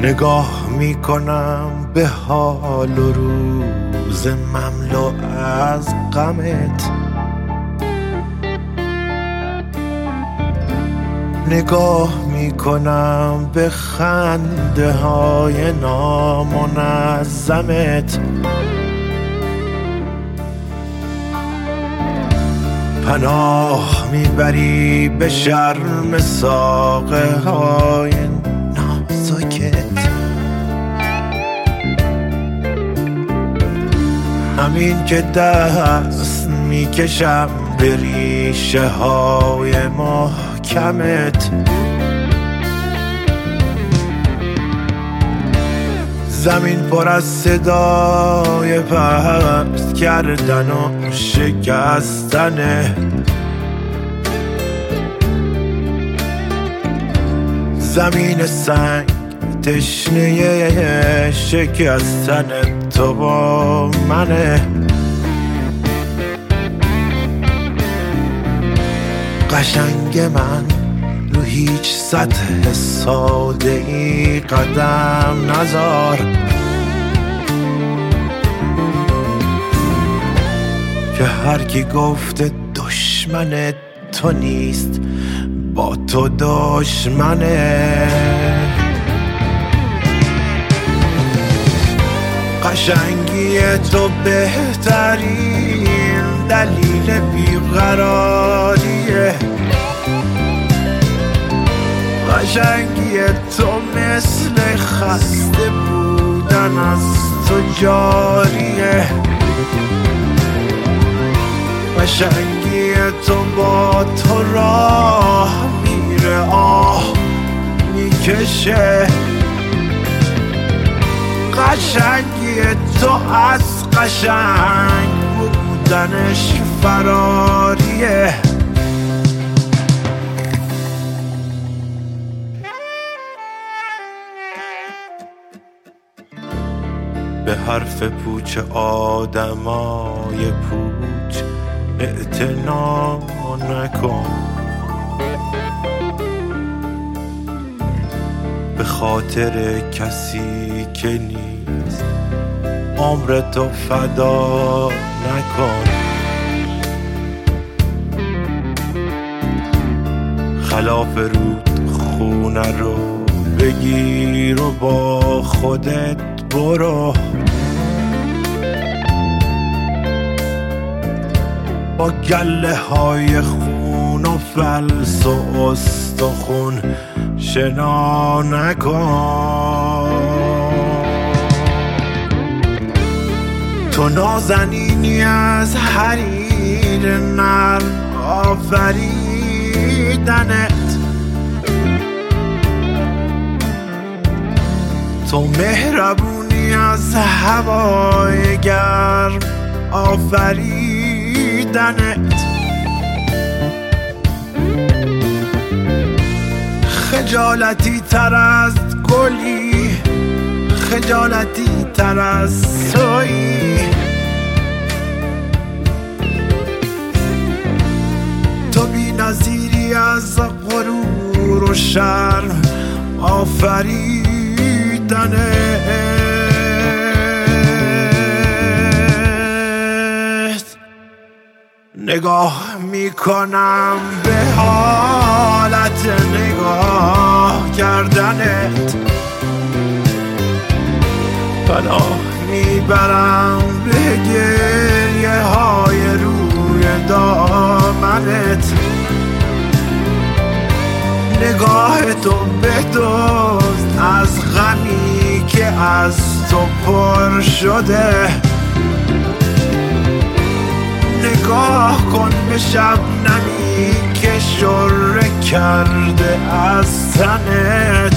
نگاه میکنم به حال و روز مملو از غمت، نگاه میکنم به خنده های نامنظمت، پناه میبری به شرم ساقه های نازکت. همین که دست میکشم به ریشه های محکمت، زمین پر از صدای پست کردن و شکستنه، زمین سنگ تشنه شکستن تو با منه. قشنگ من رو هیچ سطح ساده ای قدم نذار، که هر کی گفته دشمن تو نیست با تو دشمنه. قشنگی تو بهترین دلیل بیقراریه، قشنگی تو مثل خسته بودن از تو جاریه، قشنگی تو با تو راه میره آه میکشه، قشنگی تو از قشنگ بودنش فراریه. به حرف پوچ آدمای پوچ اعتنا نکن، به خاطر کسی که نیست عمرتو فدا نکن. خلاف رود خونه رو بگیر و با خودت برو، با گله های خون و فلس و استخون شنا نکن. تو نازنینی از حریر نرم آفریدنت، تو مهربونی از هوای گرم آفریدنت، خجالتی تر از گلی، خجالتی تر از تویی، تو بی نظیری از غرور و شرم آفریدنت. نگاه میکنم به حالت نگاه کردنت، پناه میبرم به گریه های روی دامنت، نگاه تو بدزد از غمی که از تو پر شده، نگاه کن به شبنمی که شره کرده از تنت.